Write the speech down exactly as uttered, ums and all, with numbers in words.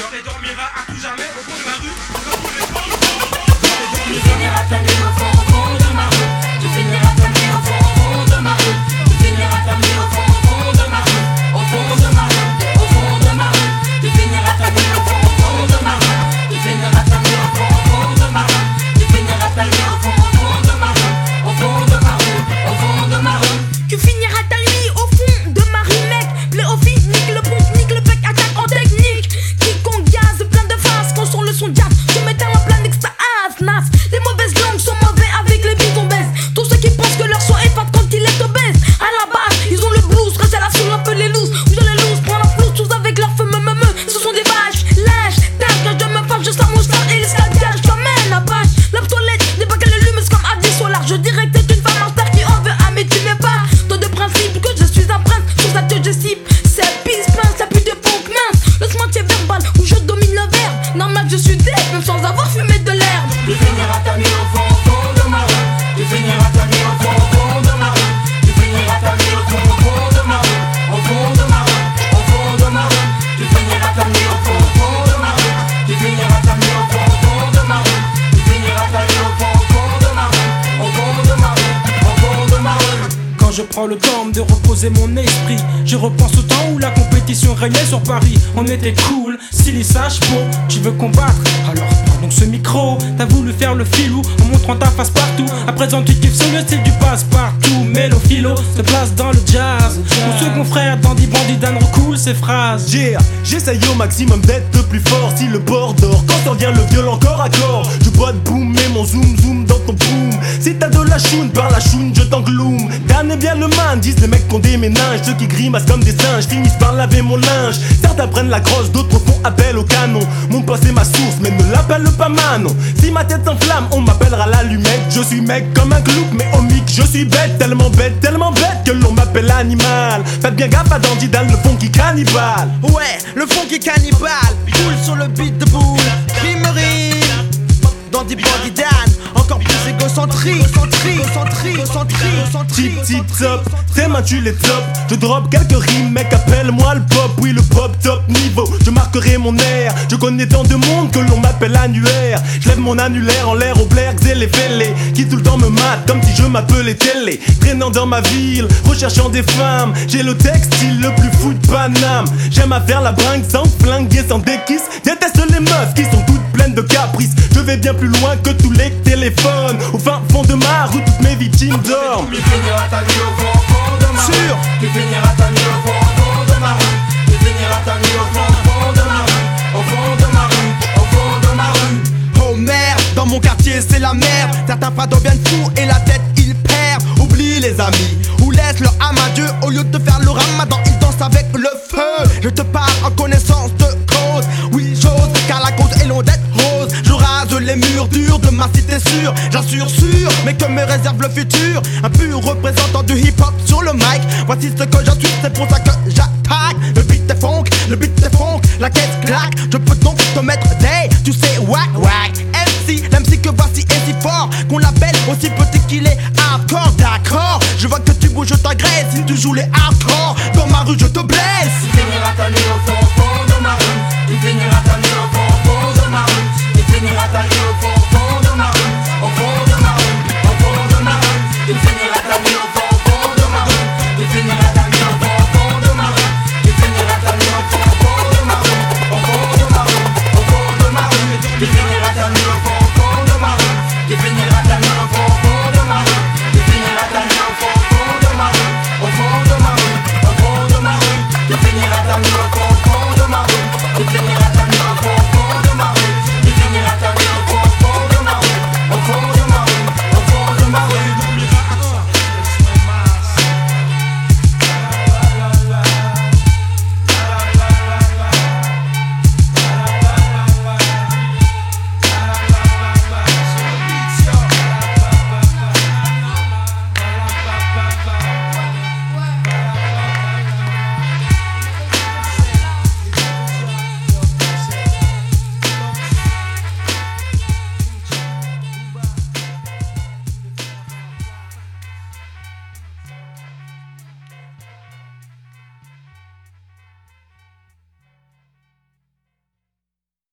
pleurer et dormira à tout jamais au fond de ma rue. Comme tous les autres. Tu finiras ta nuit au fond, au fond de ma rue. Tu finiras ta nuit au fond, au fond de ma rue. Tu finiras ta nuit au fond, au fond de ma rue. Au fond de ma rue, au fond de ma rue. Tu finiras ta nuit au fond, au fond de ma rue. Tu finiras ta nuit au fond, au fond de ma rue. Tu finiras ta nuit au fond, au fond de ma rue. Au fond de ma rue, au fond de ma rue. Tu finiras ta nuit au fond de ma rue, mec. Play au fil, nique le pont, nique le bec, attaque en technique. Quiconque gaz, plein de face, quand sur le son jazz. Je m'éteins en plein extase, nas. Les mauvaises langues sont mauvais avec les bidons baisse. Tous ceux qui pensent que leur son est fat quand il est obèse. À la base, ils ont le blues, reste à la soul, un peu les looses. Où je les loose, prends la flouze, tous avec leur feu, me, me, me. Ce sont des vaches, lâches, tâches. Quand je me fâche, je sors mon star et les scadiages. J'emmène la pâche, lave toilette, des bacs à l'allume, c'est comme Adi Solar. Je dirais que t'es une femme en star qui en veut un, mais tu n'es pas. Toi de principe que je suis un prince, sur ça que je cible. C'est pisse, pince, ça pue de funk mince. Le sentier verbal où je domine le verbe. Normal que je suis dead, même sans avoir fumé de l'herbe. Tu finiras ta nuit au fond, au fond de ma rue. Tu finiras ta nuit au fond, au fond de ma rue. Tu finiras ta nuit au fond, au fond de ma rue. Au fond de ma rue, au fond de ma rue. Tu finiras ta nuit au fond, au fond de ma rue. Tu finiras ta nuit au fond, au fond de ma rue. Tu finiras ta nuit au fond, au fond de ma rue. Au fond de ma rue, au fond de ma rue. Quand je prends le temps de reposer mon esprit, je repense au temps où la compétition régnait sur Paris. On était cool, Silly Sage Faux. Tu veux combattre, alors prends donc ce micro. T'as voulu faire le filou en montrant ta face partout. À présent tu kiffes sur le style du passe-partout. Mélo philo se place dans le jazz. Mon second frère Dandy Bandit Dan recoule ses phrases. Yeah, j'essaye au maximum d'être le plus fort. Si le bord dort, quand t'en vient le violon corps à corps. Je bois de boom et mon zoom zoom dans ton boom. Si t'as de la choune, par la choune je t'engloume. Dan est bien le man, disent les mecs qu'on déménage. Ceux qui grimacent comme des singes finissent par laver mon linge. Certains prennent la grosse, d'autres font appel au canon. Mon poste est ma source, mais ne l'appelle pas Manon. Si ma tête s'enflamme, on m'appellera l'allumette. Je suis mec comme un clouk, mais au mic je suis bête. Tellement bête, tellement bête que l'on m'appelle animal. Faites bien gaffe à Dandy Dan, le fond qui cannibale. Ouais, le fond qui cannibale. Coule sur le beat de boule. Rime rime. Dandy Bandit Dan, encore plus égocentrique. Égocentrique, égocentrique, égocentrique, égocentrique. Tip tip top, tes mains tu les top. Je drop quelques rimes, mec appelle-moi le pop. Oui le pop top niveau, je marquerai mon air. Je connais tant de monde que l'on m'appelle annuaire. Je lève mon annulaire en l'air aux blairs et les fêlés qui tout le temps me matent comme si je m'appelais télé. Traînant dans ma ville, recherchant des femmes. J'ai le textile le plus fou de Paname. J'aime à faire la bringue sans flinguer, sans déquisse. Déteste les meufs qui sont toutes pleines de caprices. Je vais bien plus loin que tous les téléphones. Au fin fond de ma rue, toutes mes victimes dorment. Tu finiras ta nuit au fond, au fond de ma rue. Sûr. Tu finiras ta nuit au fond, au fond de ma rue. Tu finiras ta nuit au fond, au fond de ma rue. Au fond de ma rue, au fond de ma rue. Oh merde, dans mon quartier c'est la merde. Certains frères deviennent fous et la tête ils perdent. Oublie les amis, ou laisse leur âme à Dieu. Au lieu de faire le ramadan, ils dansent avec le feu. Je te parle en connaissance de cause. Oui j'ose, car la cause est loin d'être rose. Je rase les murs durs de ma cité sûre. J'assure sûr, mais que me réserve le futur. Un pur représentant du hip-hop sur le mic. Voici ce que je suis, c'est pour ça que j'attaque. Le beat est funk, le beat est funk. La caisse claque, je peux donc te mettre des, tu sais, wack wack. M C, l'M C que voici est si fort qu'on l'appelle aussi petit qu'il est